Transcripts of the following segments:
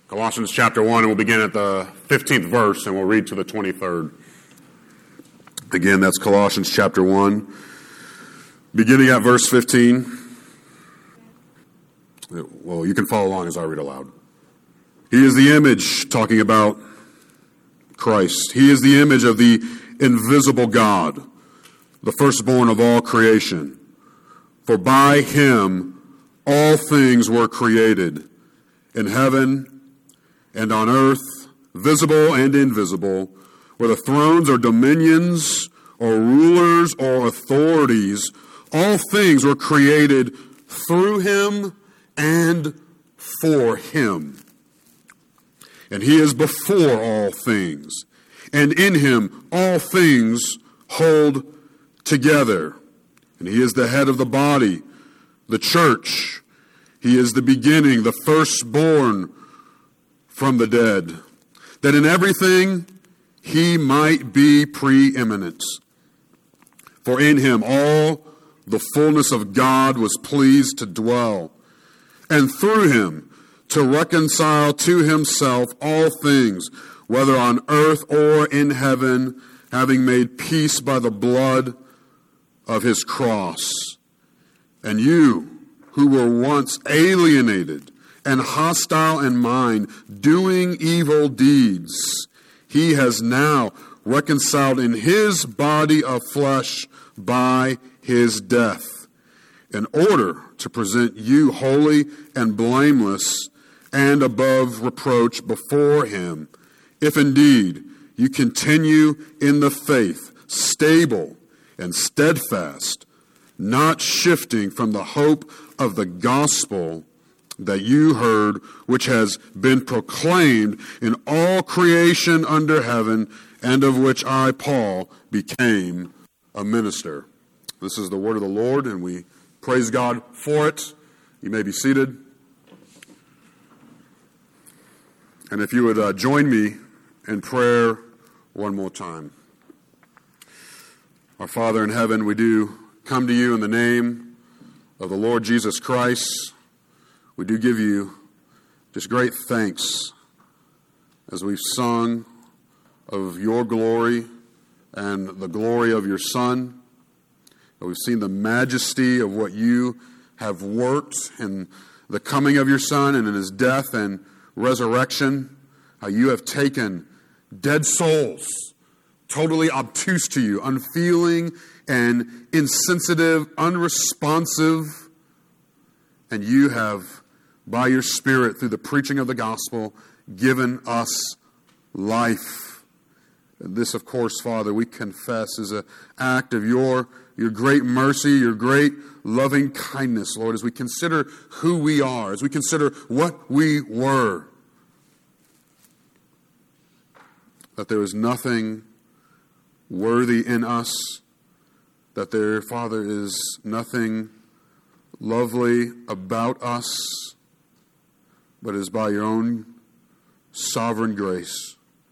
Colossians chapter 1, and we'll begin at the 15th verse, and we'll read to the 23rd. Again, that's Colossians chapter 1, beginning at verse 15. Well, you can follow along as I read aloud. He is the image, talking about Christ. He is the image of the invisible God, the firstborn of all creation. For by him all things were created, in heaven and on earth, visible and invisible, whether thrones or dominions or rulers or authorities, all things were created through him and for him. And he is before all things, and in him all things hold together. And he is the head of the body, the church. He is the beginning, the firstborn from the dead, that in everything he might be preeminent. For in him all the fullness of God was pleased to dwell, and through him to reconcile to himself all things, whether on earth or in heaven, having made peace by the blood of his cross. And you, who were once alienated and hostile in mind, doing evil deeds, he has now reconciled in his body of flesh by his death, in order to present you holy and blameless and above reproach before him, if indeed you continue in the faith, stable and steadfast, not shifting from the hope of the gospel that you heard, which has been proclaimed in all creation under heaven, and of which I, Paul, became a minister. This is the word of the Lord, and we praise God for it. You may be seated. And if you would join me in prayer one more time. Our Father in heaven, we do come to you in the name of the Lord Jesus Christ. We do give you just great thanks as we've sung of your glory and the glory of your Son. We've seen the majesty of what you have worked in the coming of your Son and in his death and resurrection. How you have taken dead souls, totally obtuse to you, unfeeling and insensitive, unresponsive, and you have, by your Spirit, through the preaching of the gospel, given us life. And this, of course, Father, we confess is an act of your great mercy, your great loving kindness, Lord, as we consider who we are, as we consider what we were. That there is nothing worthy in us, that there, Father, is nothing lovely about us, but is by your own sovereign grace.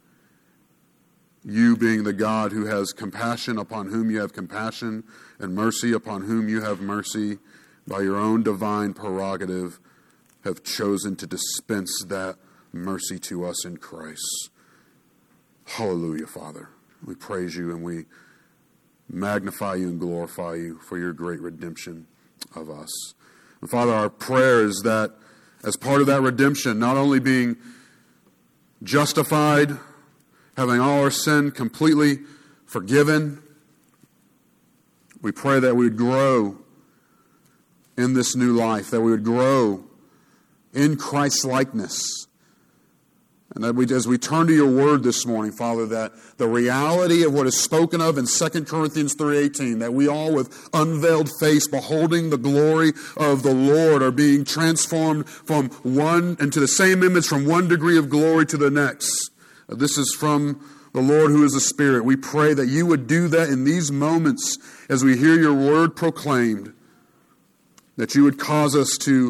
You being the God who has compassion upon whom you have compassion, and mercy upon whom you have mercy, by your own divine prerogative, have chosen to dispense that mercy to us in Christ. Hallelujah, Father. We praise you and we magnify you and glorify you for your great redemption of us. And Father, our prayer is that as part of that redemption, not only being justified, having all our sin completely forgiven, we pray that we would grow in this new life, that we would grow in Christ's likeness. And that as we turn to your word this morning, Father, that the reality of what is spoken of in 2 Corinthians 3:18, that we all with unveiled face, beholding the glory of the Lord, are being transformed from one into the same image, from one degree of glory to the next. This is from the Lord who is the Spirit. We pray that you would do that in these moments as we hear your word proclaimed, that you would cause us to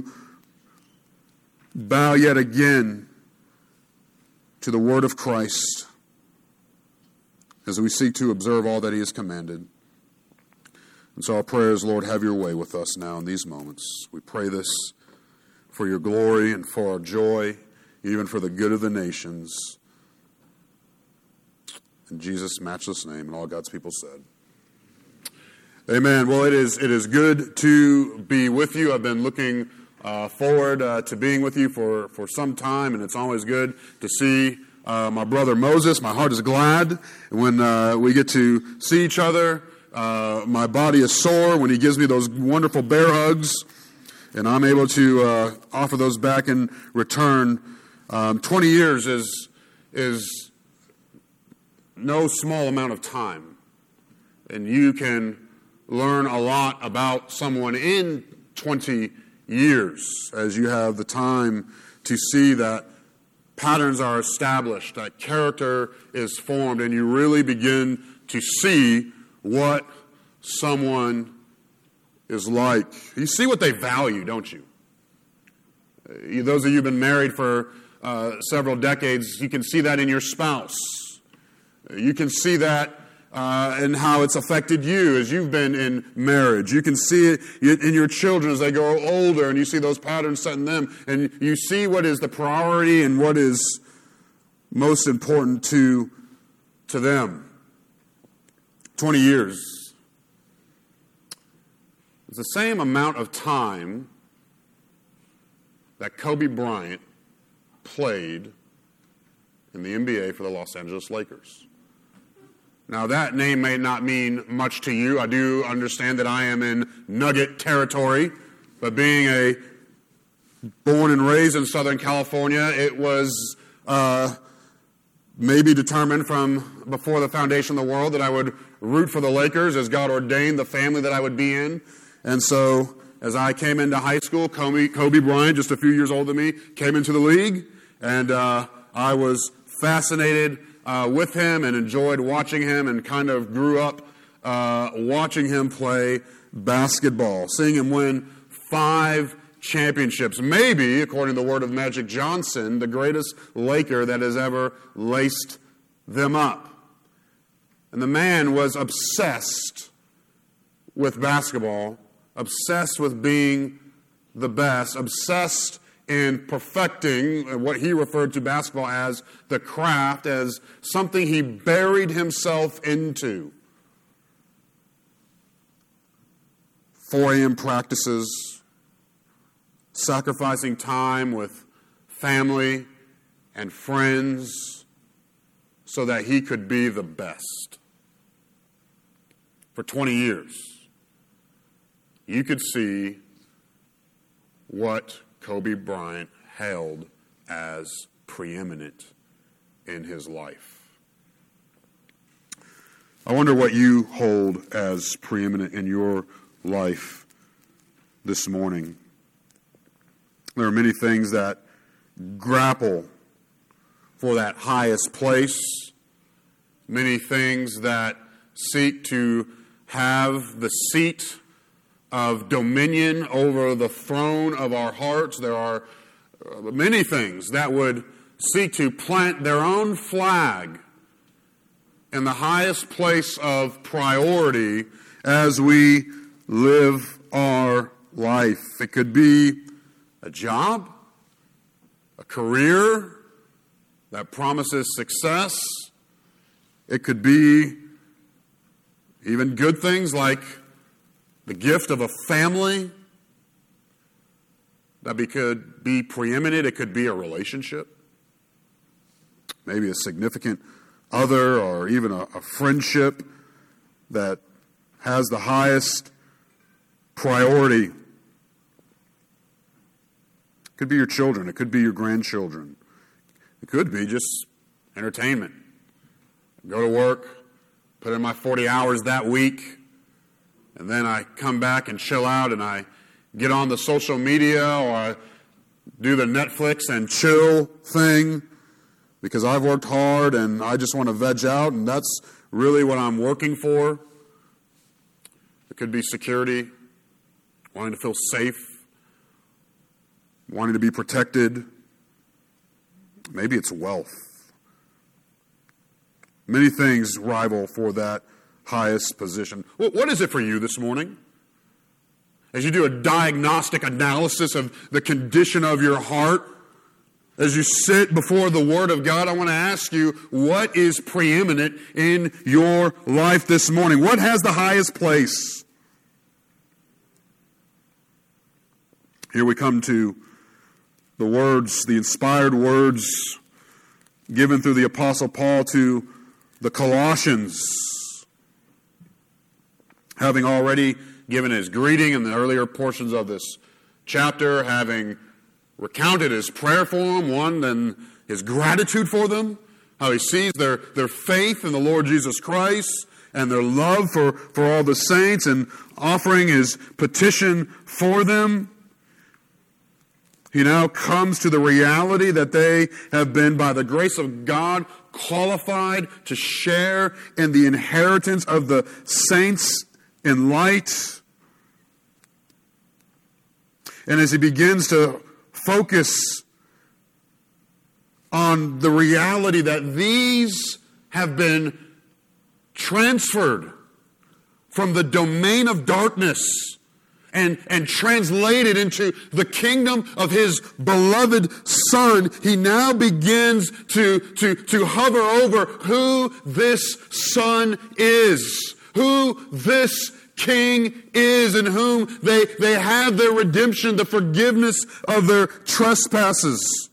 bow yet again to the word of Christ as we seek to observe all that he has commanded. And so our prayer is, Lord, have your way with us now in these moments. We pray this for your glory and for our joy even for the good of the nations. In Jesus' matchless name, and all God's people said. Amen. Well, it is good to be with you. I've been looking forward to being with you for some time, and it's always good to see my brother Moses. My heart is glad when we get to see each other. My body is sore when he gives me those wonderful bear hugs, and I'm able to offer those back in return. 20 years is no small amount of time, and you can learn a lot about someone in 20 years as you have the time to see that patterns are established, that character is formed, and you really begin to see what someone is like. You see what they value, don't you? Those of you who've been married for several decades, you can see that in your spouse. You can see that in how it's affected you as you've been in marriage. You can see it in your children as they grow older, and you see those patterns set in them, and you see what is the priority and what is most important to them. 20 years. It's the same amount of time that Kobe Bryant played in the NBA for the Los Angeles Lakers. Now, that name may not mean much to you. I do understand that I am in Nugget territory, but being born and raised in Southern California, it was maybe determined from before the foundation of the world that I would root for the Lakers as God ordained the family that I would be in. And so, as I came into high school, Kobe Bryant, just a few years older than me, came into the league, and I was fascinated with him and enjoyed watching him and kind of grew up watching him play basketball, seeing him win 5 championships. Maybe, according to the word of Magic Johnson, the greatest Laker that has ever laced them up. And the man was obsessed with basketball, obsessed with being the best, obsessed in perfecting what he referred to basketball as the craft, as something he buried himself into. 4 a.m. practices, sacrificing time with family and friends so that he could be the best. For 20 years, you could see what Kobe Bryant held as preeminent in his life. I wonder what you hold as preeminent in your life this morning. There are many things that grapple for that highest place, many things that seek to have the seat of dominion over the throne of our hearts. There are many things that would seek to plant their own flag in the highest place of priority as we live our life. It could be a job, a career that promises success. It could be even good things like the gift of a family that could be preeminent. It could be a relationship, maybe a significant other, or even a friendship that has the highest priority. It could be your children. It could be your grandchildren. It could be just entertainment. Go to work, put in my 40 hours that week, and then I come back and chill out, and I get on the social media, or I do the Netflix and chill thing because I've worked hard and I just want to veg out, and that's really what I'm working for. It could be security, wanting to feel safe, wanting to be protected. Maybe it's wealth. Many things rival for that highest position. What is it for you this morning? As you do a diagnostic analysis of the condition of your heart, As you sit before the Word of God, I want to ask you, what is preeminent in your life this morning? What has the highest place? Here we come to the words, the inspired words given through the Apostle Paul to the Colossians. Having already given his greeting in the earlier portions of this chapter, having recounted his prayer for them, one, then his gratitude for them, how he sees their faith in the Lord Jesus Christ and their love for all the saints, and offering his petition for them. He now comes to the reality that they have been, by the grace of God, qualified to share in the inheritance of the saints in light. And as he begins to focus on the reality that these have been transferred from the domain of darkness and translated into the kingdom of his beloved Son, he now begins to hover over who this Son is, who this King is, in whom they have their redemption, the forgiveness of their trespasses.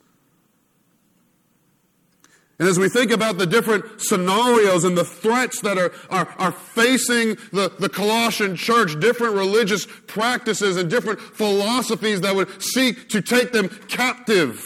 And as we think about the different scenarios and the threats that are facing the Colossian church, different religious practices and different philosophies that would seek to take them captive,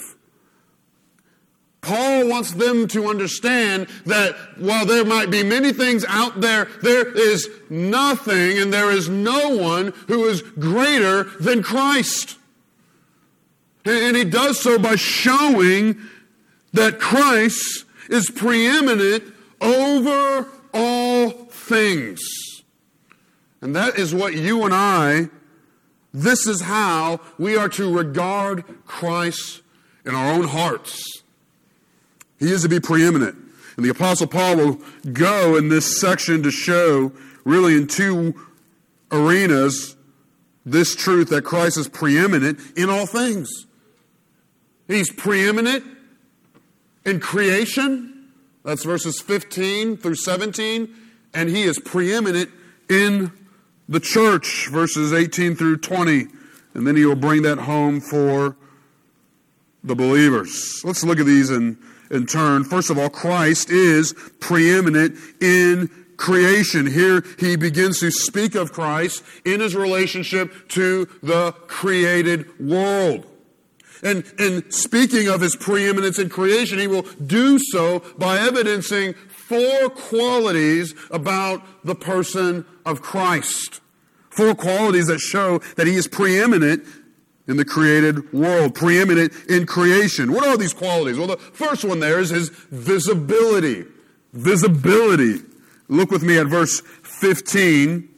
Paul wants them to understand that while there might be many things out there, there is nothing and there is no one who is greater than Christ. And he does so by showing that Christ is preeminent over all things. And that is what you and I, this is how we are to regard Christ in our own hearts. He is to be preeminent. And the Apostle Paul will go in this section to show, really in two arenas, this truth that Christ is preeminent in all things. He's preeminent in creation. That's verses 15 through 17. And he is preeminent in the church, verses 18 through 20. And then he will bring that home for the believers. Let's look at these in turn. First of all, Christ is preeminent in creation. Here he begins to speak of Christ in his relationship to the created world. And in speaking of his preeminence in creation, he will do so by evidencing four qualities about the person of Christ. Four qualities that show that he is preeminent in the created world, preeminent in creation. What are these qualities? Well, the first one there is his visibility. Visibility. Look with me at verse 15.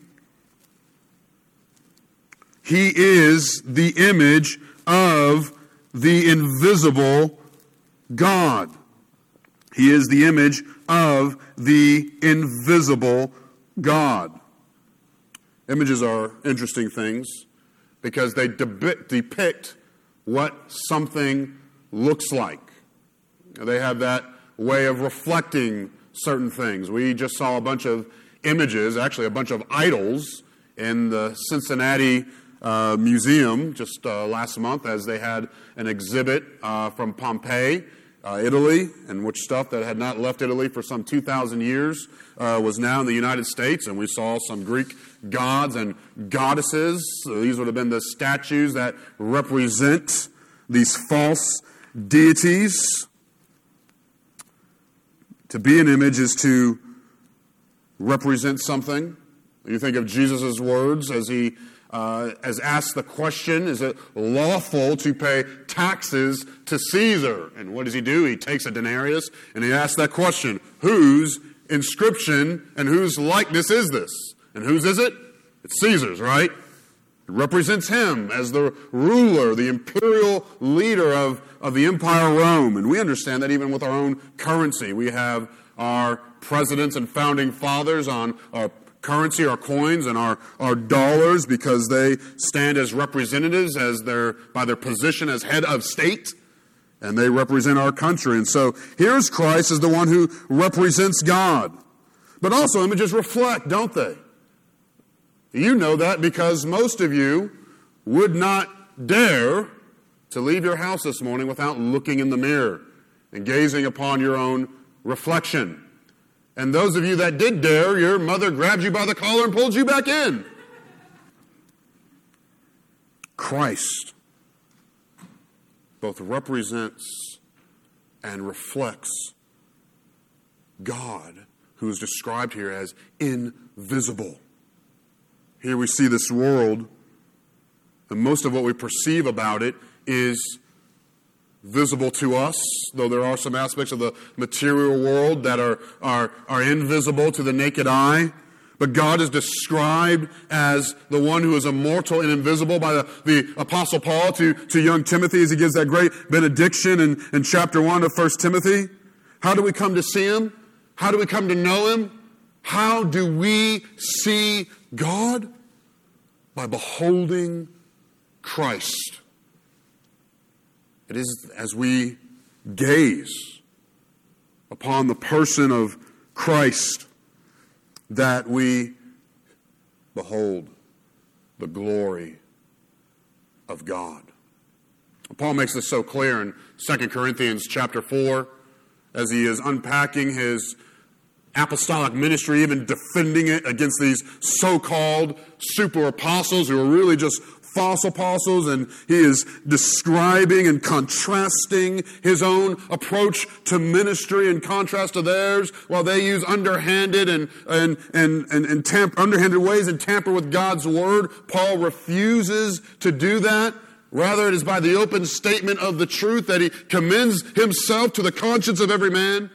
He is the image of the invisible God. He is the image of the invisible God. Images are interesting things because they depict what something looks like. They have that way of reflecting certain things. We just saw a bunch of images, actually a bunch of idols, in the Cincinnati Museum just last month, as they had an exhibit from Pompeii, Italy, in which stuff that had not left Italy for some 2,000 years was now in the United States, and we saw some Greek gods and goddesses. So these would have been the statues that represent these false deities. To be an image is to represent something. You think of Jesus' words as he has asked the question, is it lawful to pay taxes to Caesar? And what does he do? He takes a denarius and he asks that question, whose inscription and whose likeness is this? And whose is it? It's Caesar's, right? It represents him as the ruler, the imperial leader of the Empire Rome. And we understand that even with our own currency. We have our presidents and founding fathers on our currency, our coins, and our dollars, because they stand as representatives by their position as head of state. and they represent our country. And so here's Christ as the one who represents God. But also images reflect, don't they? You know that because most of you would not dare to leave your house this morning without looking in the mirror and gazing upon your own reflection. And those of you that did dare, your mother grabbed you by the collar and pulled you back in. Christ both represents and reflects God, who is described here as invisible. Here we see this world, and most of what we perceive about it is visible to us, though there are some aspects of the material world that are invisible to the naked eye. But God is described as the one who is immortal and invisible by the Apostle Paul to young Timothy as he gives that great benediction in chapter 1 of 1 Timothy. How do we come to see him? How do we come to know him? How do we see God? By beholding Christ. It is as we gaze upon the person of Christ that we behold the glory of God. Paul makes this so clear in 2 Corinthians chapter 4 as he is unpacking his apostolic ministry, even defending it against these so-called super apostles who are really just false apostles, and he is describing and contrasting his own approach to ministry in contrast to theirs, while they use underhanded underhanded ways and tamper with God's word. Paul refuses to do that. Rather, it is by the open statement of the truth that he commends himself to the conscience of every man.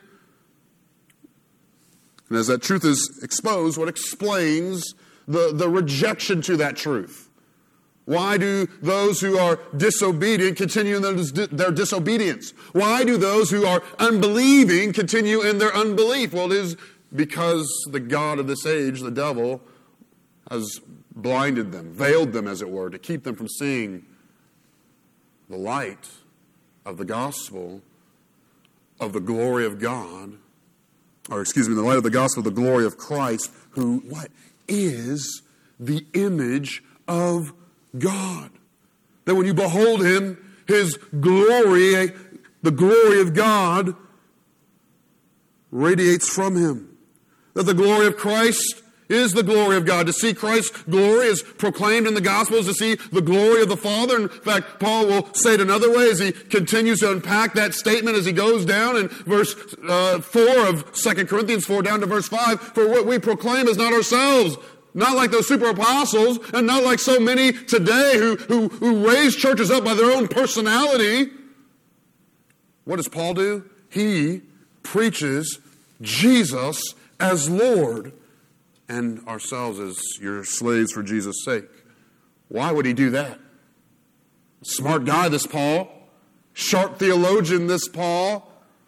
And as that truth is exposed, what explains the rejection to that truth? Why do those who are disobedient continue in their disobedience? Why do those who are unbelieving continue in their unbelief? Well, it is because the god of this age, the devil, has blinded them, veiled them, as it were, to keep them from seeing the light of the gospel of the glory of God, the light of the gospel of the glory of Christ, who, what, is the image of God. That when you behold him, his glory, the glory of God, radiates from him. That the glory of Christ is the glory of God. To see Christ's glory is proclaimed in the Gospels, to see the glory of the Father. In fact, Paul will say it another way as he continues to unpack that statement as he goes down in verse 4 of 2 Corinthians 4 down to verse 5. For what we proclaim is not ourselves, not like those super apostles, and not like so many today who raise churches up by their own personality. What does Paul do? He preaches Jesus as Lord and ourselves as your slaves for Jesus' sake. Why would he do that? Smart guy, this Paul. Sharp theologian, this Paul.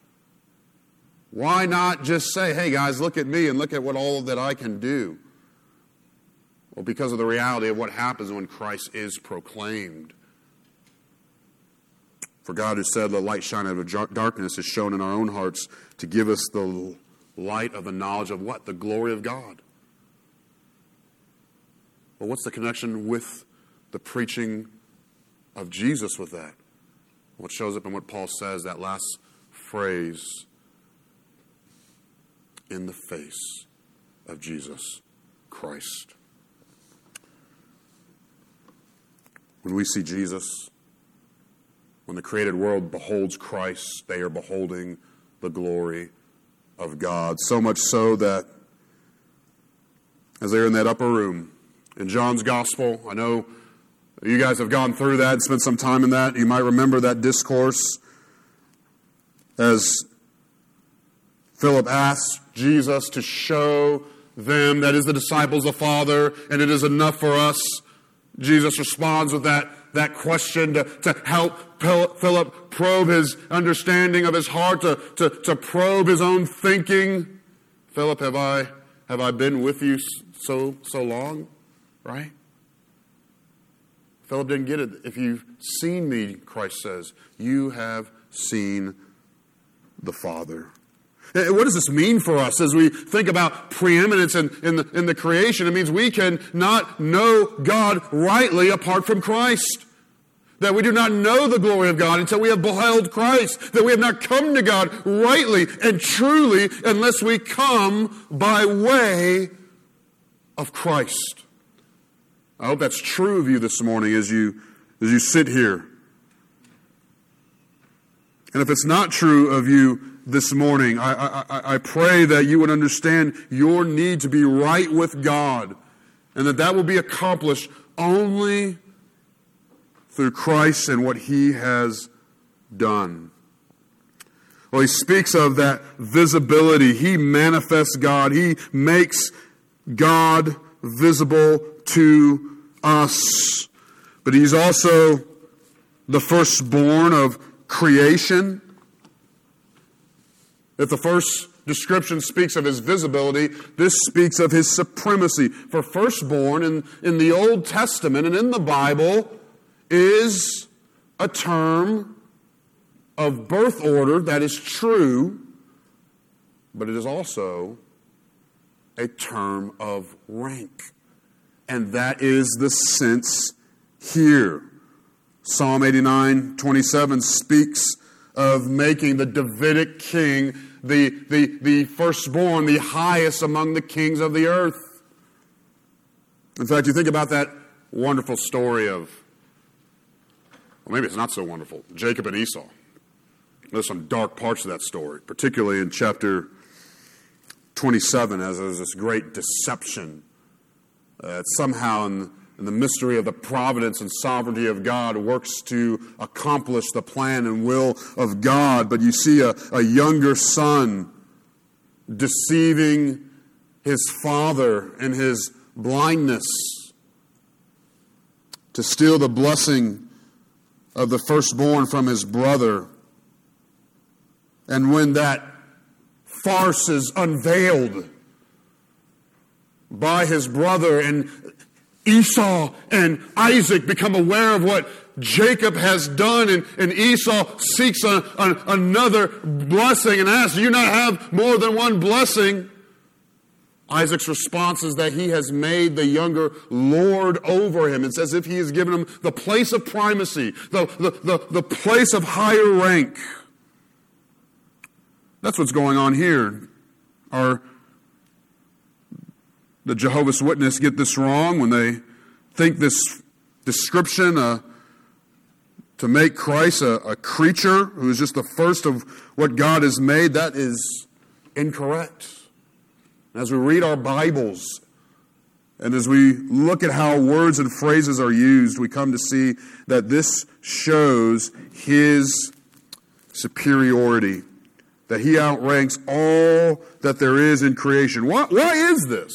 Why not just say, hey guys, look at me and look at what all that I can do? Well, because of the reality of what happens when Christ is proclaimed. For God, who said, "Let light shine out of darkness," is shown in our own hearts to give us the light of the knowledge of what? The glory of God. Well, what's the connection with the preaching of Jesus with that? What shows up in what Paul says, that last phrase, in the face of Jesus Christ. When we see Jesus, when the created world beholds Christ, they are beholding the glory of God. So much so that as they're in that upper room in John's Gospel, I know you guys have gone through that and spent some time in that. You might remember that discourse as Philip asked Jesus to show them, that is the disciples, the Father, and it is enough for us. Jesus responds with that question to help Philip probe his understanding of his heart, to probe his own thinking. Philip, have I been with you so long? Right? Philip didn't get it. If you've seen me, Christ says, you have seen the Father. What does this mean for us as we think about preeminence in the creation? It means we can not know God rightly apart from Christ. That we do not know the glory of God until we have beheld Christ. That we have not come to God rightly and truly unless we come by way of Christ. I hope that's true of you this morning as you sit here. And if it's not true of you this morning, I pray that you would understand your need to be right with God, and that will be accomplished only through Christ and what He has done. Well, he speaks of that visibility. He manifests God. He makes God visible to us. But He's also the firstborn of creation. If the first description speaks of His visibility, this speaks of His supremacy. For firstborn in the Old Testament and in the Bible is a term of birth order that is true, but it is also a term of rank. And that is the sense here. Psalm 89:27 speaks of making the Davidic king the firstborn, the highest among the kings of the earth. In fact, you think about that wonderful story of, well, maybe it's not so wonderful, Jacob and Esau. There's some dark parts of that story, particularly in chapter 27, as there's this great deception. Somehow in the mystery of the providence and sovereignty of God works to accomplish the plan and will of God. But you see a younger son deceiving his father in his blindness to steal the blessing of the firstborn from his brother. And when that farce is unveiled by his brother, and Esau and Isaac become aware of what Jacob has done, and Esau seeks another blessing and asks, "Do you not have more than one blessing?" Isaac's response is that he has made the younger lord over him. It's as if he has given him the place of primacy, the place of higher rank. That's what's going on here. The Jehovah's Witnesses get this wrong when they think this description to make Christ a creature who is just the first of what God has made. That is incorrect. As we read our Bibles and as we look at how words and phrases are used, we come to see that this shows His superiority, that He outranks all that there is in creation. Why is this?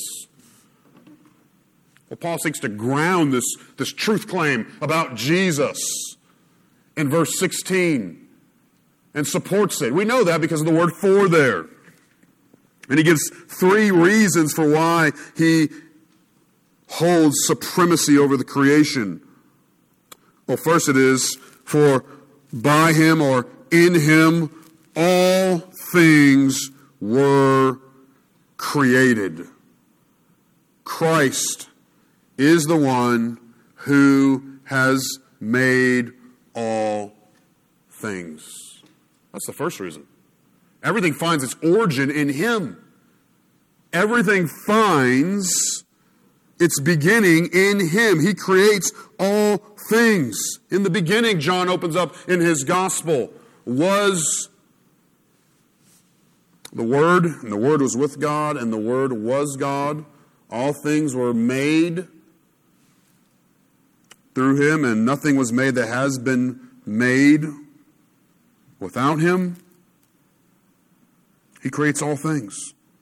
Well, Paul seeks to ground this truth claim about Jesus in verse 16 and supports it. We know that because of the word "for" there. And he gives three reasons for why he holds supremacy over the creation. Well, first it is, for by Him or in Him all things were created. Christ is the one who has made all things. That's the first reason. Everything finds its origin in Him. Everything finds its beginning in Him. He creates all things. In the beginning, John opens up in his gospel, was the Word, and the Word was with God, and the Word was God. All things were made through Him, and nothing was made that has been made without Him. He creates all things.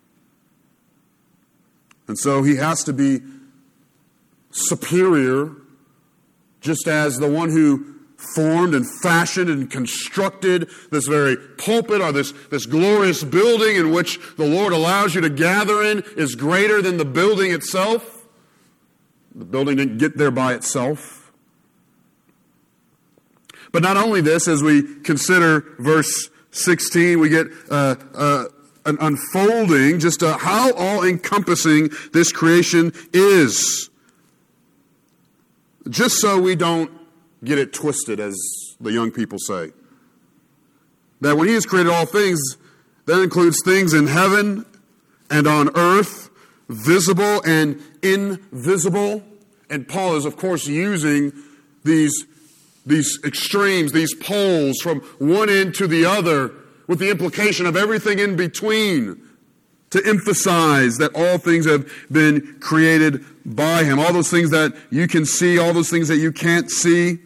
And so He has to be superior, just as the one who formed and fashioned and constructed this very pulpit or this glorious building in which the Lord allows you to gather in is greater than the building itself. The building didn't get there by itself. But not only this, as we consider verse 16, we get an unfolding, just how all-encompassing this creation is. Just so we don't get it twisted, as the young people say. That when he has created all things, that includes things in heaven and on earth, visible and invisible. And Paul is, of course, using these extremes, these poles from one end to the other, with the implication of everything in between, to emphasize that all things have been created by him. All those things that you can see, all those things that you can't see.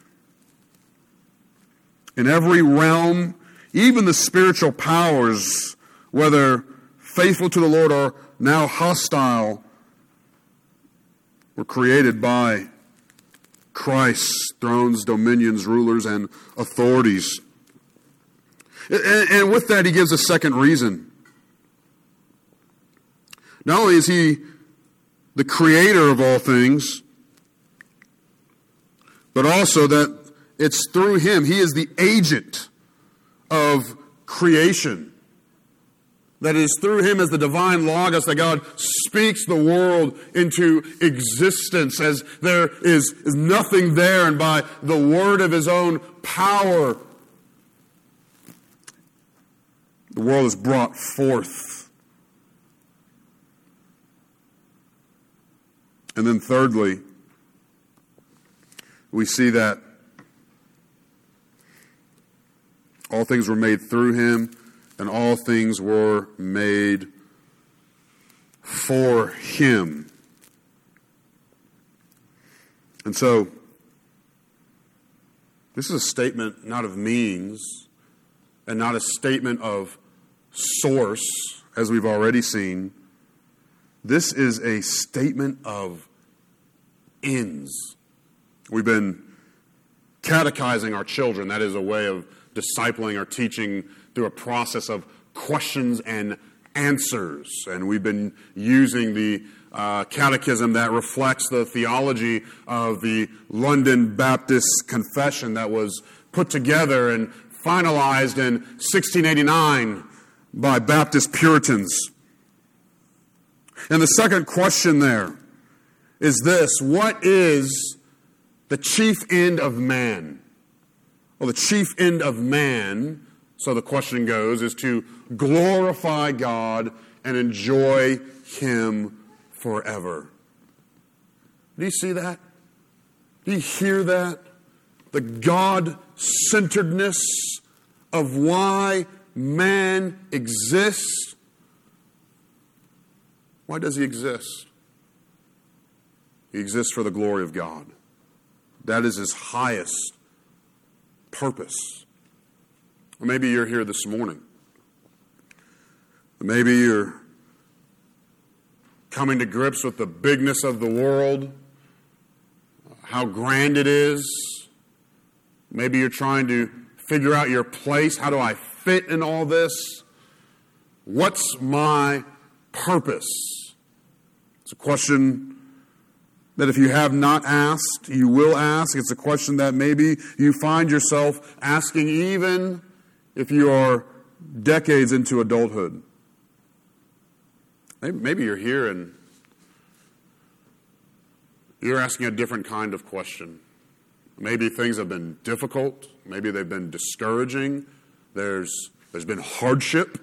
In every realm, even the spiritual powers, whether faithful to the Lord or now hostile, were created by Christ, thrones, dominions, rulers, and authorities. And with that, he gives a second reason. Not only is he the creator of all things, but also that it's through him. He is the agent of creation. That is through him as the divine Logos that God speaks the world into existence, as there is nothing there, and by the word of his own power, the world is brought forth. And then thirdly, we see that all things were made through him, and all things were made for him. And so, this is a statement not of means, and not a statement of source, as we've already seen. This is a statement of ends. We've been catechizing our children. That is a way of discipling or teaching through a process of questions and answers. And we've been using the catechism that reflects the theology of the London Baptist Confession that was put together and finalized in 1689 by Baptist Puritans. And the second question there is this: what is the chief end of man? Well, the chief end of man, so the question goes, is to glorify God and enjoy him forever. Do you see that? Do you hear that? The God-centeredness of why man exists. Why does he exist? He exists for the glory of God. That is his highest purpose. Or maybe you're here this morning. Maybe you're coming to grips with the bigness of the world, how grand it is. Maybe you're trying to figure out your place. How do I fit in all this? What's my purpose? It's a question that if you have not asked, you will ask. It's a question that maybe you find yourself asking even if you are decades into adulthood. Maybe you're here and you're asking a different kind of question. Maybe things have been difficult. Maybe they've been discouraging. There's been hardship.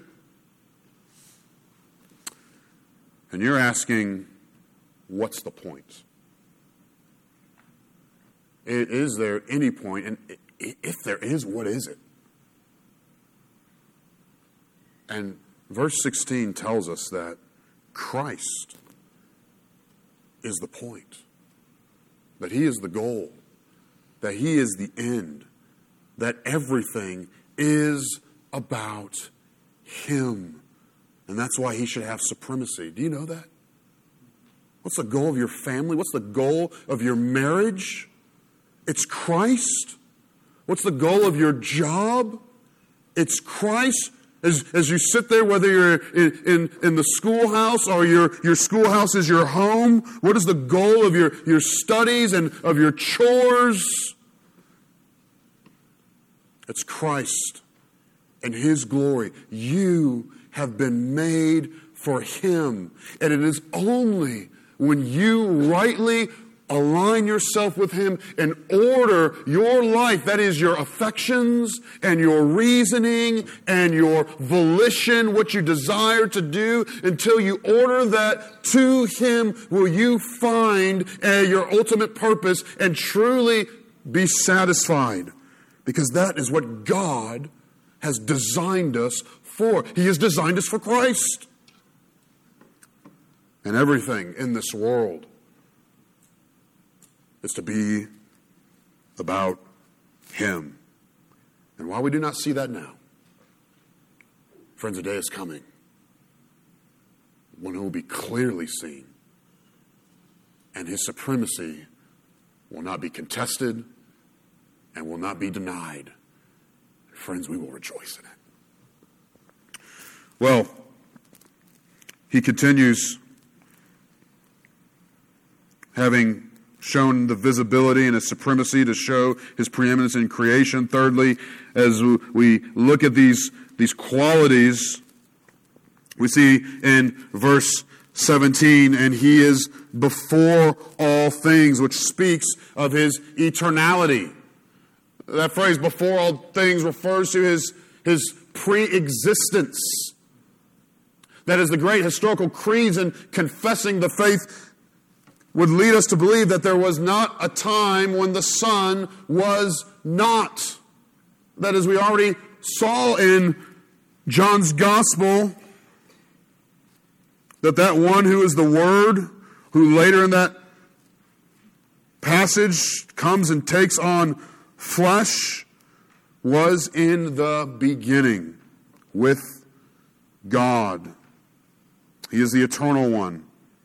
And you're asking, what's the point? Is there any point? And if there is, what is it? And verse 16 tells us that Christ is the point. That he is the goal. That he is the end. That everything is about him. And that's why he should have supremacy. Do you know that? What's the goal of your family? What's the goal of your marriage? It's Christ. What's the goal of your job? It's Christ. As you sit there, whether you're in the schoolhouse or your schoolhouse is your home, what is the goal of your studies and of your chores? It's Christ and His glory. You have been made for Him. And it is only when you rightly align yourself with Him and order your life, that is your affections and your reasoning and your volition, what you desire to do, until you order that to Him, will you find your ultimate purpose and truly be satisfied. Because that is what God has designed us for. He has designed us for Christ. And everything in this world is to be about Him. And while we do not see that now, friends, a day is coming when it will be clearly seen, and His supremacy will not be contested and will not be denied. Friends, we will rejoice in it. Well, he continues, having shown the visibility and His supremacy to show His preeminence in creation. Thirdly, as we look at these qualities, we see in verse 17, and He is before all things, which speaks of His eternality. That phrase, before all things, refers to His pre-existence. That is, the great historical creeds and confessing the faith would lead us to believe that there was not a time when the Son was not. That, as we already saw in John's Gospel, that one who is the Word, who later in that passage comes and takes on flesh, was in the beginning with God. He is the eternal one.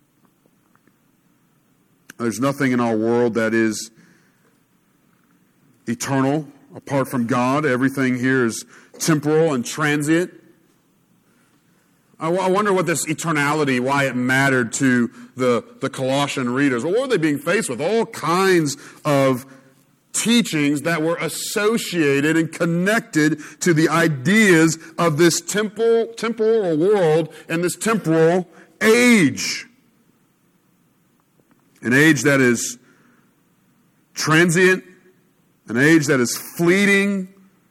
There's nothing in our world that is eternal apart from God. Everything here is temporal and transient. I wonder what this eternality, why it mattered to the Colossian readers. Well, what were they being faced with? All kinds of teachings that were associated and connected to the ideas of this temporal world and this temporal age. An age that is transient, an age that is fleeting.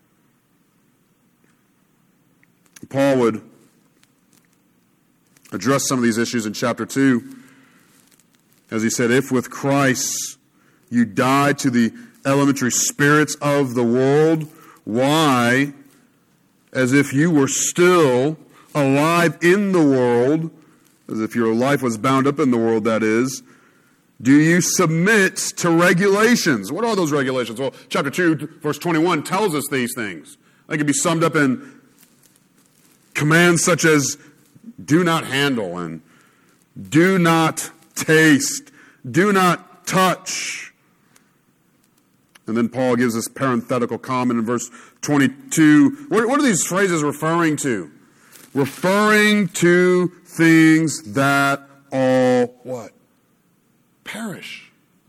Paul would address some of these issues in chapter 2, as he said, if with Christ you died to the elementary spirits of the world, why, as if you were still alive in the world, as if your life was bound up in the world, that is, do you submit to regulations? What are those regulations? Well, chapter 2, verse 21 tells us these things. They can be summed up in commands such as do not handle and do not taste, do not touch. And then Paul gives this parenthetical comment in verse 22. What are these phrases referring to? Referring to things that all what? Perish.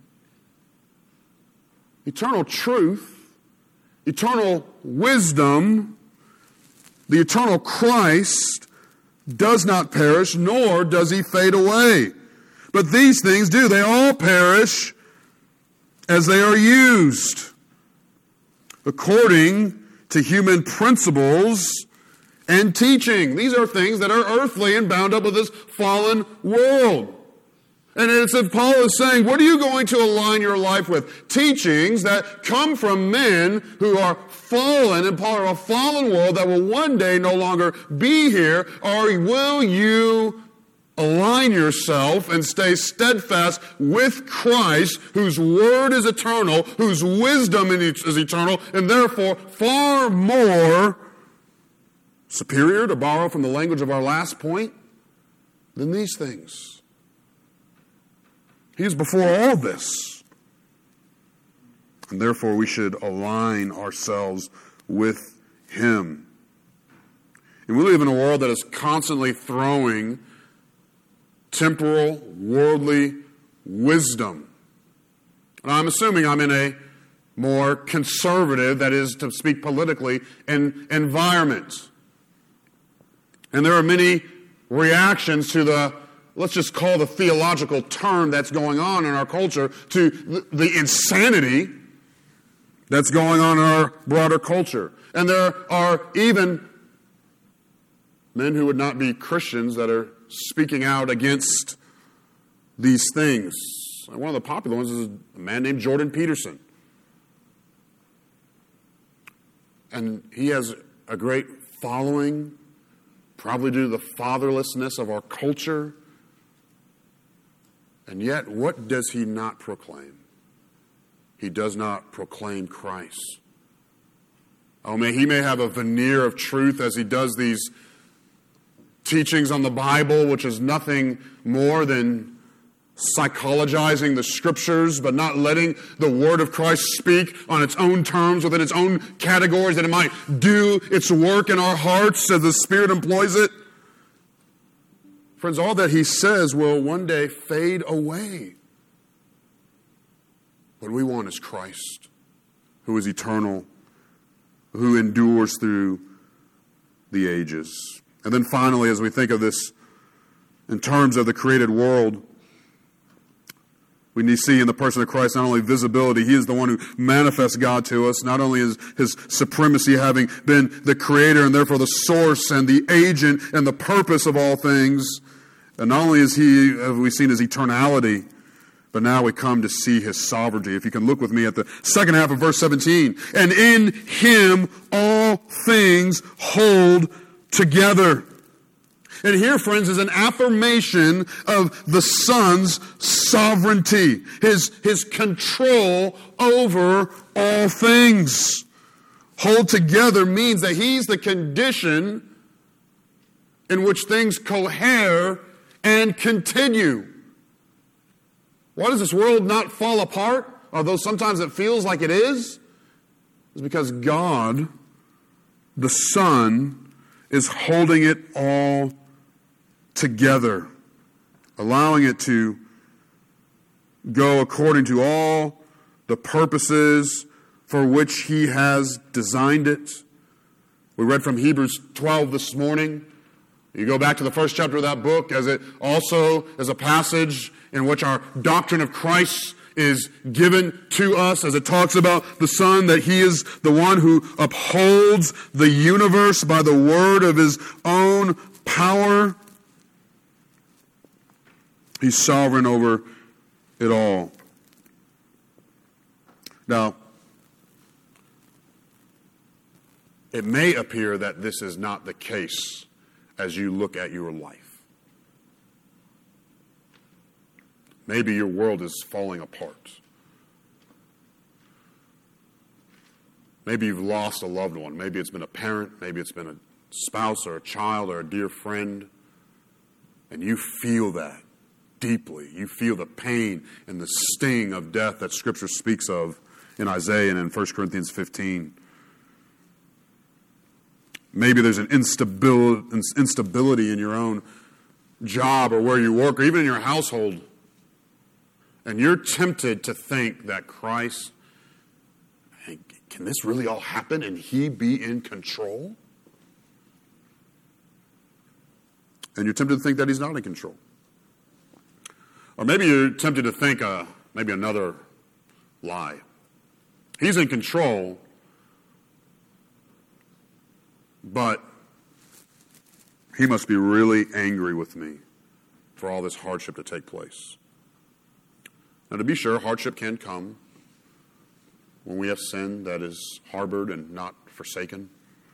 Eternal truth, eternal wisdom, the eternal Christ does not perish, nor does He fade away. But these things do. They all perish as they are used according to human principles and teaching. These are things that are earthly and bound up with this fallen world. And it's if Paul is saying, what are you going to align your life with? Teachings that come from men who are fallen and part of a fallen world that will one day no longer be here, or will you align yourself and stay steadfast with Christ, whose word is eternal, whose wisdom is eternal, and therefore far more superior, to borrow from the language of our last point, than these things? He is before all this. And therefore we should align ourselves with Him. And we live in a world that is constantly throwing temporal, worldly wisdom. And I'm assuming I'm in a more conservative, that is to speak politically, environment. And there are many reactions to the, let's just call the theological term that's going on in our culture, to the insanity that's going on in our broader culture. And there are even men who would not be Christians that are speaking out against these things. And one of the popular ones is a man named Jordan Peterson. And he has a great following, probably due to the fatherlessness of our culture. And yet, what does he not proclaim? He does not proclaim Christ. Oh, he may have a veneer of truth as he does these teachings on the Bible, which is nothing more than psychologizing the Scriptures, but not letting the Word of Christ speak on its own terms, within its own categories, that it might do its work in our hearts as the Spirit employs it. Friends, all that he says will one day fade away. What we want is Christ, who is eternal, who endures through the ages. And then finally, as we think of this in terms of the created world, we need to see in the person of Christ not only visibility, he is the one who manifests God to us, not only is his supremacy having been the creator and therefore the source and the agent and the purpose of all things, and not only is he, have we seen his eternality, but now we come to see his sovereignty. If you can look with me at the second half of verse 17. And in him all things hold together. And here, friends, is an affirmation of the Son's sovereignty, his control over all things. Hold together means that he's the condition in which things cohere and continue. Why does this world not fall apart, although sometimes it feels like it is? It's because God, the Son, is holding it all together, allowing it to go according to all the purposes for which he has designed it. We read from Hebrews 12 this morning. You go back to the first chapter of that book, as it also is a passage in which our doctrine of Christ is given to us, as it talks about the Son, that he is the one who upholds the universe by the word of his own power. He's sovereign over it all. Now, it may appear that this is not the case as you look at your life. Maybe your world is falling apart. Maybe you've lost a loved one. Maybe it's been a parent. Maybe it's been a spouse or a child or a dear friend. And you feel that deeply. You feel the pain and the sting of death that Scripture speaks of in Isaiah and in 1 Corinthians 15. Maybe there's an instability in your own job or where you work or even in your household. And you're tempted to think that Christ, hey, can this really all happen and he be in control? And you're tempted to think that he's not in control. Or maybe you're tempted to think maybe another lie. He's in control, but he must be really angry with me for all this hardship to take place. Now, to be sure, hardship can come when we have sin that is harbored and not forsaken.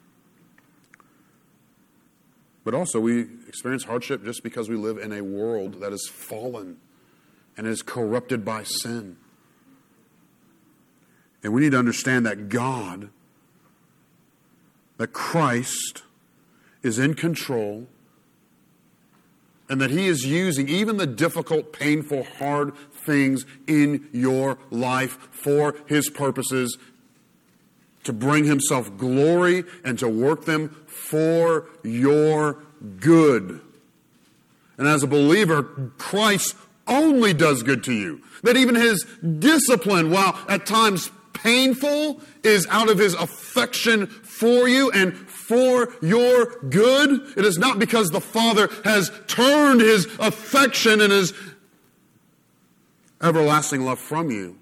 But also, we experience hardship just because we live in a world that is fallen and is corrupted by sin. And we need to understand that God, that Christ is in control, and that he is using even the difficult, painful, hard things in your life for his purposes, to bring himself glory and to work them for your good. And as a believer, Christ only does good to you. That even his discipline, while at times painful is out of his affection for you and for your good. It is not because the Father has turned his affection and his everlasting love from you.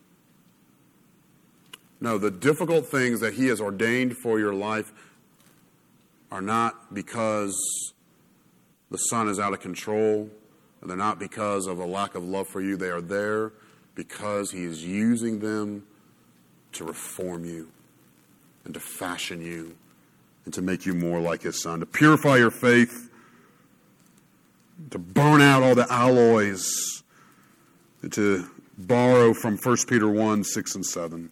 No, the difficult things that he has ordained for your life are not because the Son is out of control, and they're not because of a lack of love for you. They are there because he is using them to reform you and to fashion you and to make you more like his Son, to purify your faith, to burn out all the alloys, and to borrow from 1 Peter 1, 6 and 7.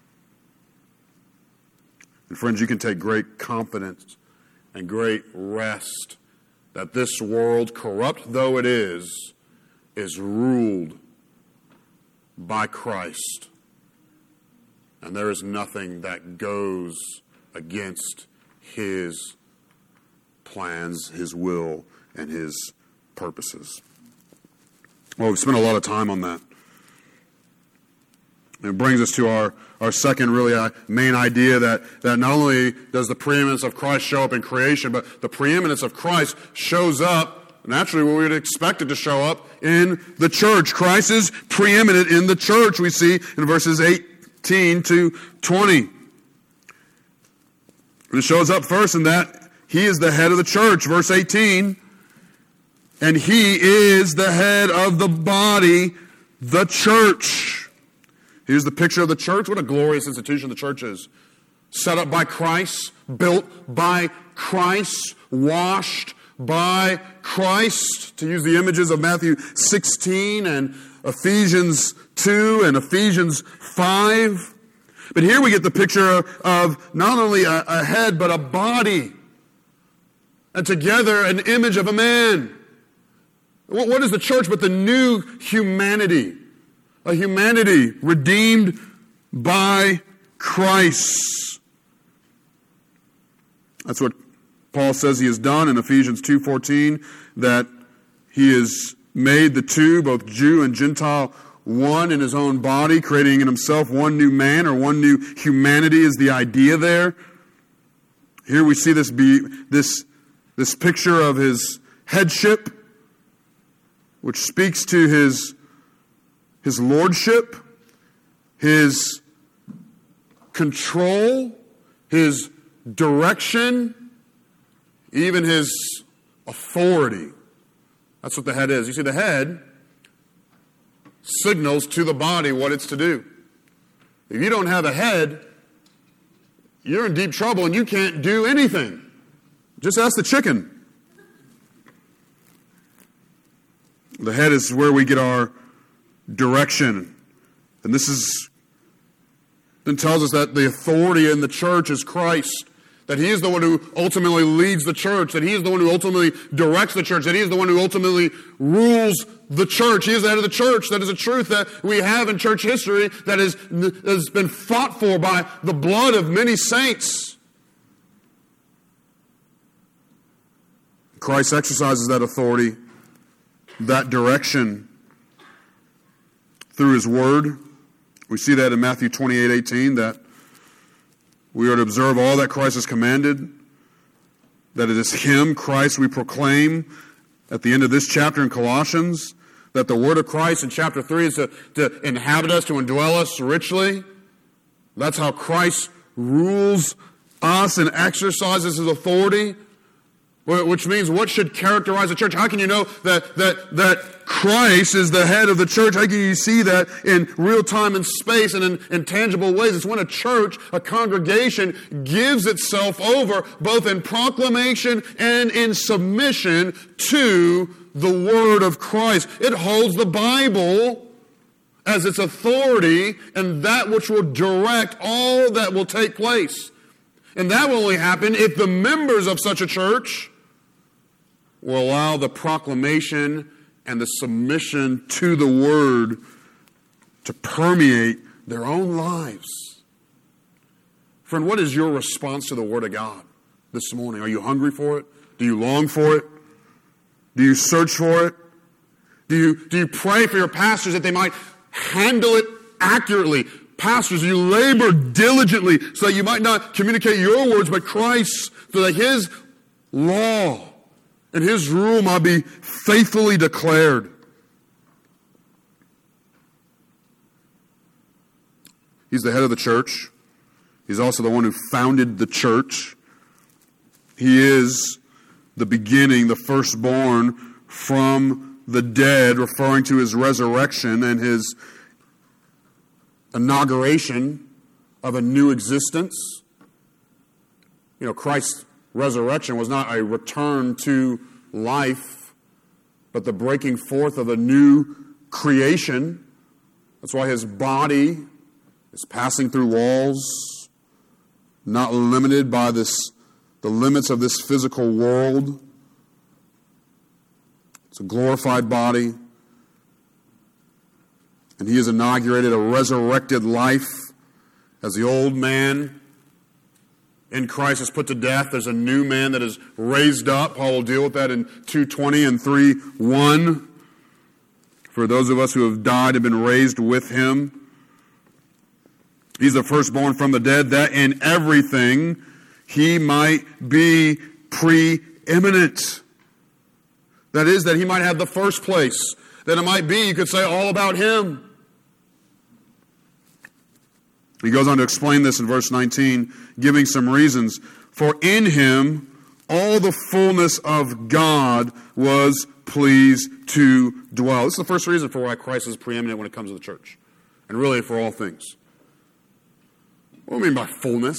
And friends, you can take great confidence and great rest that this world, corrupt though it is ruled by Christ. And there is nothing that goes against his plans, his will, and his purposes. Well, we've spent a lot of time on that. And it brings us to our second really main idea that not only does the preeminence of Christ show up in creation, but the preeminence of Christ shows up, naturally we would expect it to show up, in the church. Christ is preeminent in the church, we see in verses 18 to 20. And it shows up first in that he is the head of the church. Verse 18, and he is the head of the body, the church. Here's the picture of the church. What a glorious institution the church is. Set up by Christ, built by Christ, washed by Christ, to use the images of Matthew 16 and Ephesians 2 and Ephesians 5. But here we get the picture of not only a head, but a body. And together an image of a man. What is the church but the new humanity? A humanity redeemed by Christ. That's what Paul says he has done in Ephesians 2:14, that he has made the two, both Jew and Gentile, one in his own body, creating in himself one new man, or one new humanity is the idea there. Here we see this picture of his headship, which speaks to his lordship, his control, his direction, even his authority. That's what the head is. You see, the head signals to the body what it's to do. If you don't have a head, you're in deep trouble and you can't do anything. Just ask the chicken. The head is where we get our direction. And this then tells us that the authority in the church is Christ. That he is the one who ultimately leads the church. That he is the one who ultimately directs the church. That he is the one who ultimately rules the church. He is the head of the church. That is a truth that we have in church history that has been fought for by the blood of many saints. Christ exercises that authority, that direction, through his word. We see that in Matthew 28:18, that we are to observe all that Christ has commanded, that it is him, Christ, we proclaim at the end of this chapter in Colossians, that the word of Christ in chapter 3 is to inhabit us, to indwell us richly. That's how Christ rules us and exercises his authority. Which means, what should characterize the church? How can you know that Christ is the head of the church? How can you see that in real time and space and in tangible ways? It's when a church, a congregation, gives itself over both in proclamation and in submission to the word of Christ. It holds the Bible as its authority and that which will direct all that will take place. And that will only happen if the members of such a church will allow the proclamation and the submission to the word to permeate their own lives. Friend, what is your response to the word of God this morning? Are you hungry for it? Do you long for it? Do you search for it? Do you pray for your pastors that they might handle it accurately, pastors, you labor diligently so that you might not communicate your words, but Christ, so that His law and His rule might be faithfully declared. He's the head of the church. He's also the one who founded the church. He is the beginning, the firstborn from the dead, referring to His resurrection and His inauguration of a new existence. You know, Christ's resurrection was not a return to life, but the breaking forth of a new creation. That's why His body is passing through walls, not limited by the limits of this physical world. It's a glorified body. And He has inaugurated a resurrected life. As the old man in Christ is put to death, there's a new man that is raised up. Paul will deal with that in 2:20 and 3:1. For those of us who have died and been raised with Him. He's the firstborn from the dead, that in everything He might be preeminent. That is, that He might have the first place. That it might be, you could say, all about Him. He goes on to explain this in verse 19, giving some reasons. For in Him all the fullness of God was pleased to dwell. This is the first reason for why Christ is preeminent when it comes to the church. And really for all things. What do we mean by fullness?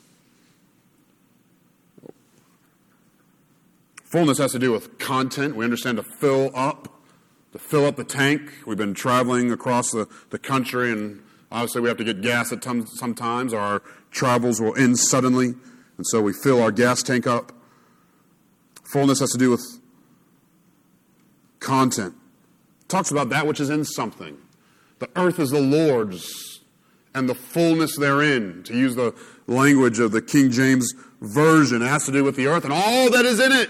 Fullness has to do with content. We understand to fill up the tank. We've been traveling across the country, and obviously we have to get gas at sometimes. Our travels will end suddenly, and so we fill our gas tank up. Fullness has to do with content. It talks about that which is in something. The earth is the Lord's, and the fullness therein, to use the language of the King James Version. It has to do with the earth and all that is in it.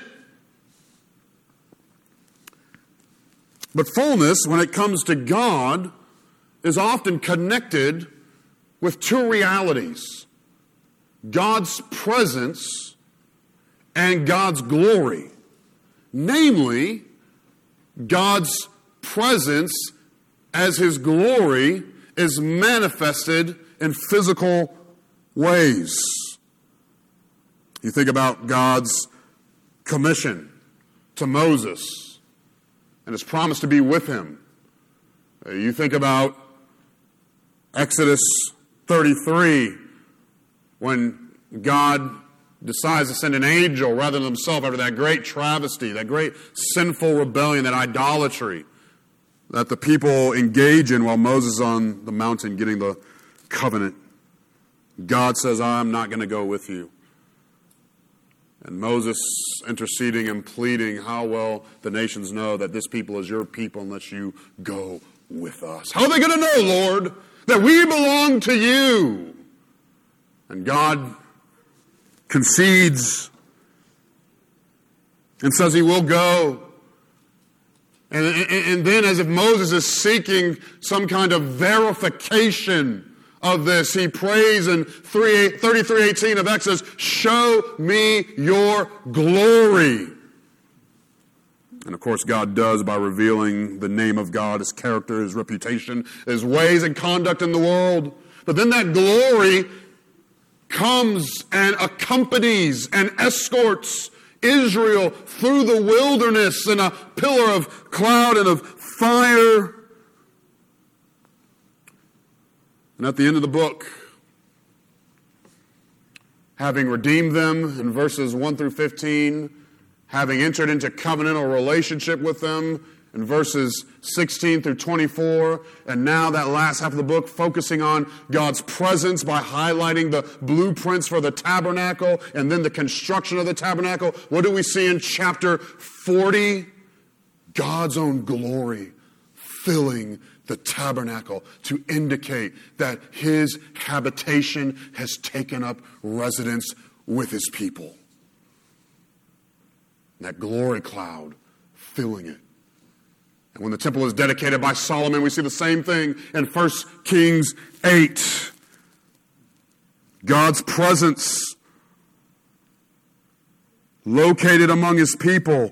But fullness, when it comes to God, is often connected with two realities. God's presence and God's glory. Namely, God's presence as His glory is manifested in physical ways. You think about God's commission to Moses and His promise to be with him. You think about Exodus 33 when God decides to send an angel rather than Himself after that great travesty, that great sinful rebellion, that idolatry that the people engage in while Moses is on the mountain getting the covenant. God says, I'm not going to go with you. And Moses interceding and pleading, how well the nations know that this people is your people unless you go with us. How are they going to know, Lord, that we belong to you? And God concedes and says He will go. And then, as if Moses is seeking some kind of verification of this, he prays in 33:18 of Exodus, show me your glory. And of course God does by revealing the name of God, His character, His reputation, His ways and conduct in the world. But then that glory comes and accompanies and escorts Israel through the wilderness in a pillar of cloud and of fire. And at the end of the book, having redeemed them in verses 1 through 15, having entered into covenantal relationship with them in verses 16 through 24, and now that last half of the book focusing on God's presence by highlighting the blueprints for the tabernacle and then the construction of the tabernacle. What do we see in chapter 40? God's own glory filling the tabernacle to indicate that His habitation has taken up residence with His people. That glory cloud filling it. And when the temple is dedicated by Solomon, we see the same thing in 1 Kings 8. God's presence located among his people.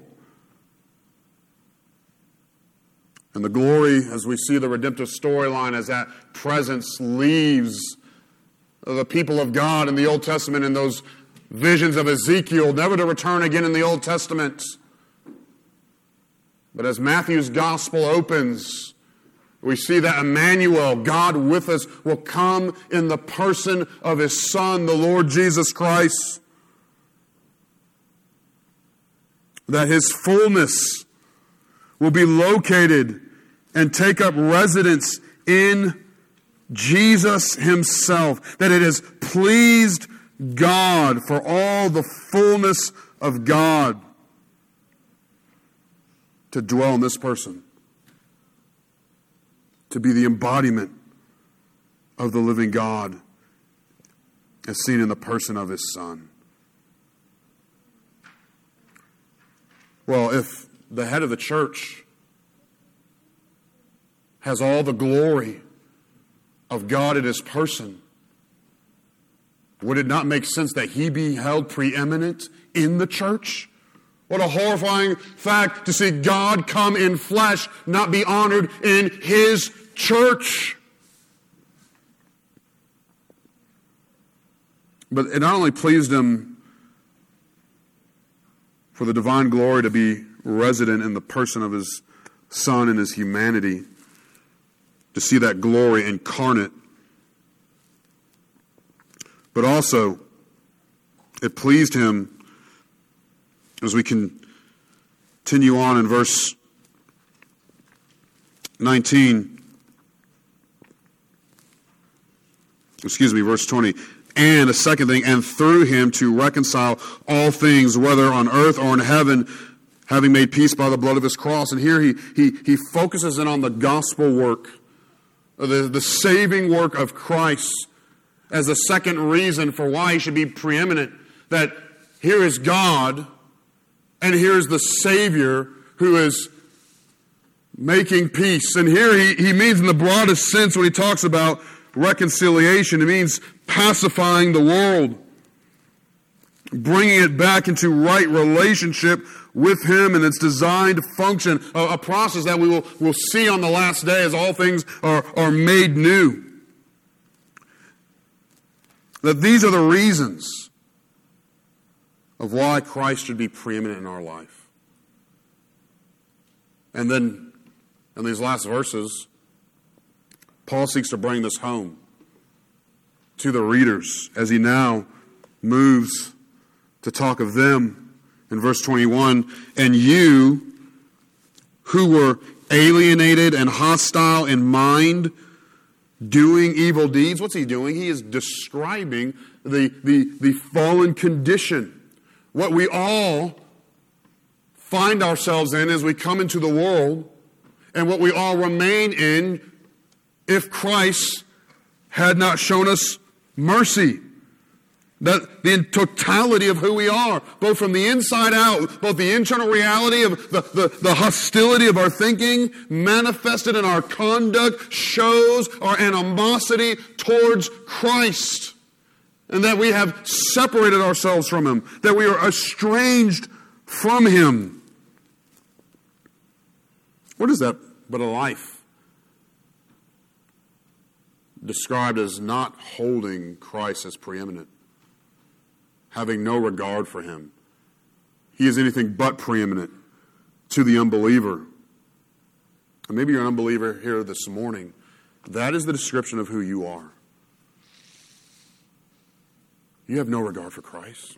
And the glory, as we see the redemptive storyline, as that presence leaves the people of God in the Old Testament in those visions of Ezekiel, never to return again in the Old Testament. But as Matthew's gospel opens, we see that Emmanuel, God with us, will come in the person of his Son, the Lord Jesus Christ. That his fullness will be located and take up residence in Jesus himself. That it has pleased God for all the fullness of God to dwell in this person, to be the embodiment of the living God as seen in the person of his Son. Well, if the head of the church has all the glory of God in his person, would it not make sense that he be held preeminent in the church? What a horrifying fact to see God come in flesh, not be honored in his church. But it not only pleased him for the divine glory to be resident in the person of his Son and his humanity, to see that glory incarnate, but also it pleased him, as we continue on in verse 19, verse 20, and a second thing, and through him to reconcile all things, whether on earth or in heaven, having made peace by the blood of his cross. And here he focuses in on the gospel work, the saving work of Christ, as the second reason for why he should be preeminent. That here is God, and here is the Savior who is making peace. And here he means in the broadest sense when he talks about reconciliation, it means pacifying the world, bringing it back into right relationship with him, and it's designed to function, a process that we'll see on the last day as all things are made new. That these are the reasons of why Christ should be preeminent in our life. And then, in these last verses, Paul seeks to bring this home to the readers as he now moves to talk of them in verse 21. And you who were alienated and hostile in mind, doing evil deeds. What's he doing? He is describing the fallen condition. What we all find ourselves in as we come into the world, and what we all remain in if Christ had not shown us mercy. That the totality of who we are, both from the inside out, both the internal reality of the hostility of our thinking manifested in our conduct shows our animosity towards Christ. And that we have separated ourselves from him, that we are estranged from him. What is that but a life described as not holding Christ as preeminent, having no regard for him? He is anything but preeminent to the unbeliever. And maybe you're an unbeliever here this morning. That is the description of who you are. You have no regard for Christ.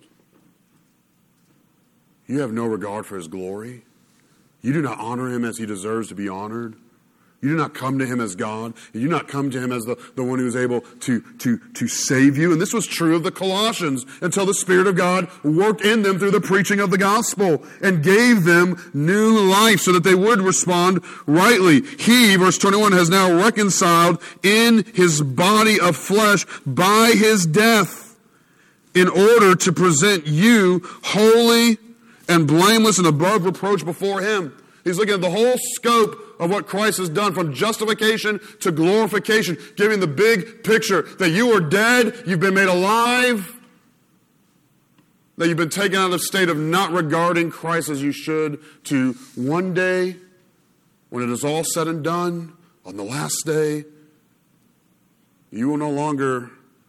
You have no regard for his glory. You do not honor him as he deserves to be honored. You do not come to him as God. You do not come to him as the one who is able to save you. And this was true of the Colossians until the Spirit of God worked in them through the preaching of the gospel and gave them new life so that they would respond rightly. He, verse 21, has now reconciled in his body of flesh by his death in order to present you holy and blameless and above reproach before him. He's looking at the whole scope of what Christ has done from justification to glorification, giving the big picture that you were dead, you've been made alive, that you've been taken out of a state of not regarding Christ as you should, to one day, when it is all said and done, on the last day, you will no longer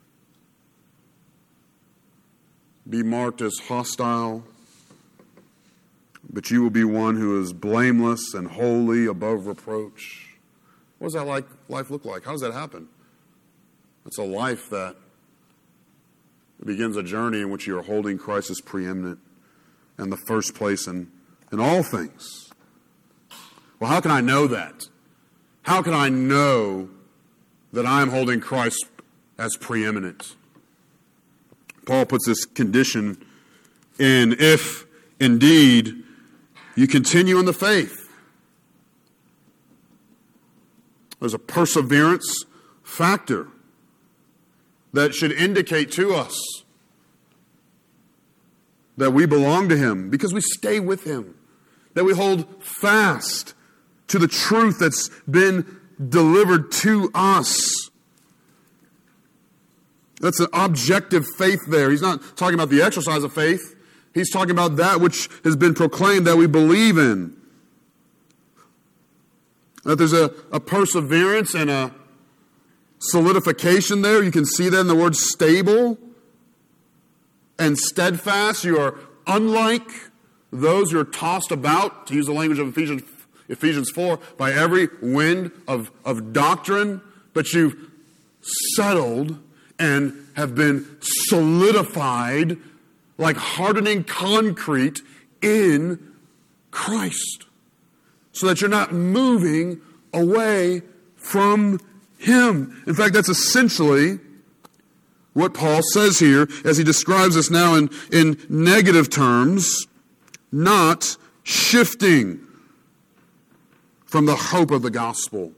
be marked as hostile, but you will be one who is blameless and holy, above reproach. What does that life look like? How does that happen? It's a life that begins a journey in which you are holding Christ as preeminent and the first place in all things. Well, how can I know that? How can I know that I am holding Christ as preeminent? Paul puts this condition in, if indeed you continue in the faith. There's a perseverance factor that should indicate to us that we belong to Him because we stay with Him, that we hold fast to the truth that's been delivered to us. That's an objective faith there. He's not talking about the exercise of faith. He's talking about that which has been proclaimed that we believe in. That there's a perseverance and a solidification there. You can see that in the word stable and steadfast. You are unlike those who are tossed about, to use the language of Ephesians 4, by every wind of doctrine, but you've settled and have been solidified like hardening concrete in Christ, so that you're not moving away from Him. In fact, that's essentially what Paul says here as he describes us now in negative terms, not shifting from the hope of the gospel.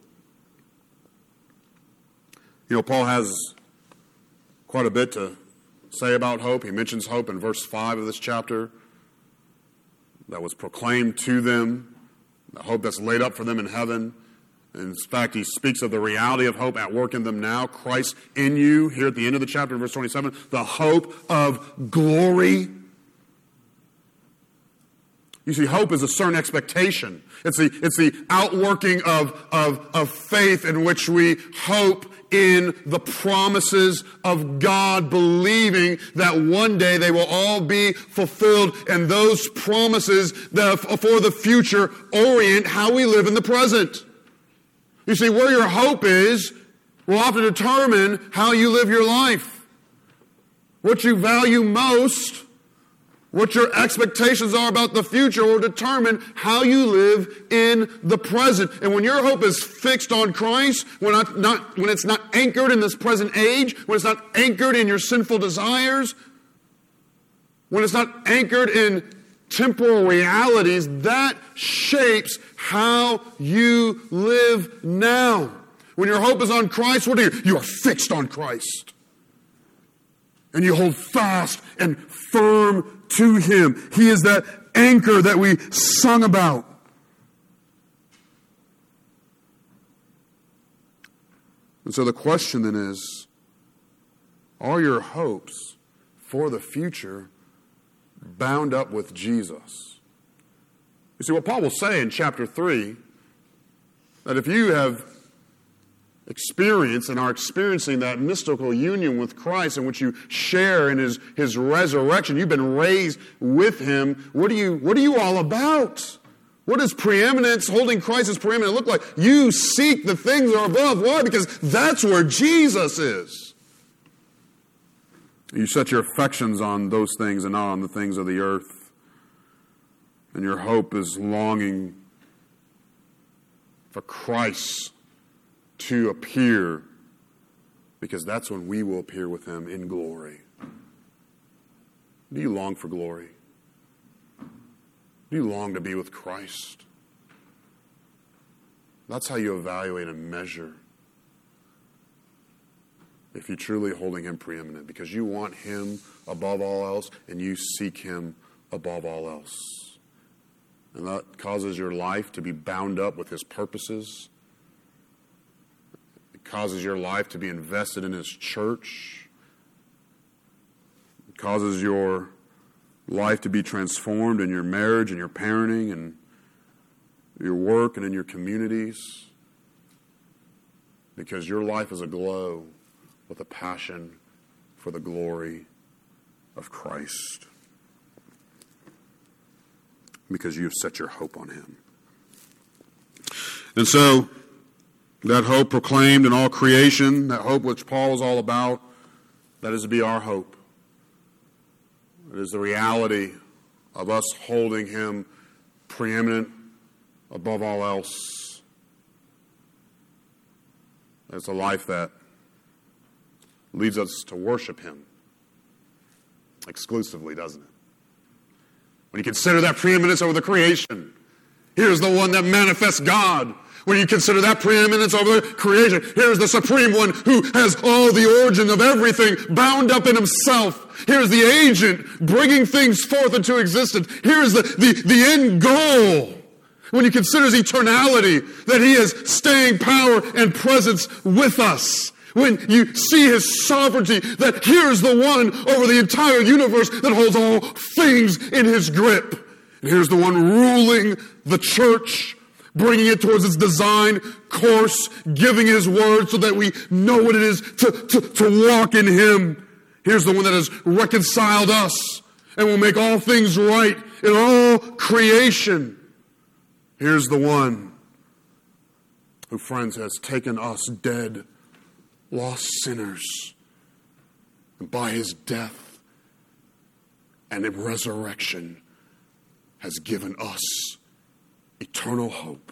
You know, Paul has quite a bit to say about hope. He mentions hope in verse 5 of this chapter, that was proclaimed to them, the hope that's laid up for them in heaven. In fact, he speaks of the reality of hope at work in them now. Christ in you, here at the end of the chapter, verse 27, the hope of glory. You see, hope is a certain expectation. It's the outworking of faith in which we hope in the promises of God, believing that one day they will all be fulfilled, and those promises that for the future orient how we live in the present. You see, where your hope is will often determine how you live your life. What you value most, what your expectations are about the future, will determine how you live in the present. And when your hope is fixed on Christ, when it's not anchored in this present age, when it's not anchored in your sinful desires, when it's not anchored in temporal realities, that shapes how you live now. When your hope is on Christ, what are you? You are fixed on Christ. And you hold fast and firm to Him. He is that anchor that we sung about. And so the question then is, are your hopes for the future bound up with Jesus? You see, what Paul will say in chapter 3, that if you have experienced and are experiencing that mystical union with Christ in which you share in His resurrection, you've been raised with Him, what are you all about? What does preeminence, holding Christ as preeminent, look like? You seek the things that are above. Why? Because that's where Jesus is. You set your affections on those things and not on the things of the earth. And your hope is longing for Christ to appear, because that's when we will appear with Him in glory. Do you long for glory? Do you long to be with Christ? That's how you evaluate and measure if you're truly holding Him preeminent, because you want Him above all else and you seek Him above all else. And that causes your life to be bound up with His purposes. It causes your life to be invested in His church. It causes your life to be transformed in your marriage and your parenting and your work and in your communities. Because your life is aglow with a passion for the glory of Christ. Because you have set your hope on Him. And so, that hope proclaimed in all creation, that hope which Paul is all about, that is to be our hope. It is the reality of us holding Him preeminent above all else. It's a life that leads us to worship Him exclusively, doesn't it? When you consider that preeminence over the creation, here's the one that manifests God. When you consider that preeminence over the creation, here's the supreme one who has all the origin of everything bound up in Himself. Here's the agent bringing things forth into existence. Here's the end goal. When you consider His eternality, that He has staying power and presence with us. When you see His sovereignty, that here's the one over the entire universe that holds all things in His grip. And here's the one ruling the church, bringing it towards its design course, giving His word so that we know what it is to walk in Him. Here's the one that has reconciled us and will make all things right in all creation. Here's the one who, friends, has taken us dead, lost sinners, and by His death and resurrection has given us eternal hope.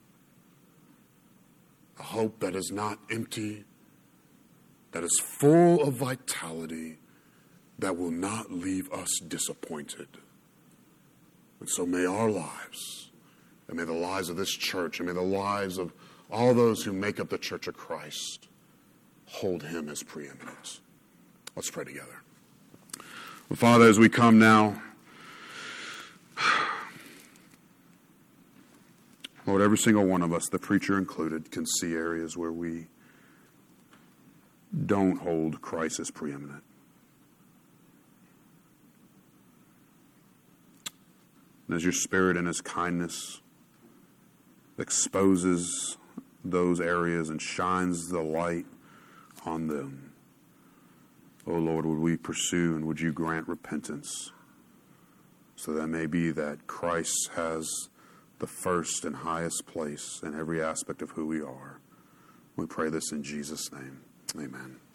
A hope that is not empty, that is full of vitality, that will not leave us disappointed. And so may our lives, and may the lives of this church, and may the lives of all those who make up the Church of Christ hold Him as preeminent. Let's pray together. Well, Father, as we come now, Lord, every single one of us, the preacher included, can see areas where we don't hold Christ as preeminent. And as your Spirit in His kindness exposes those areas and shines the light on them, oh Lord, would we pursue and would you grant repentance so that may be that Christ has the first and highest place in every aspect of who we are. We pray this in Jesus' name. Amen.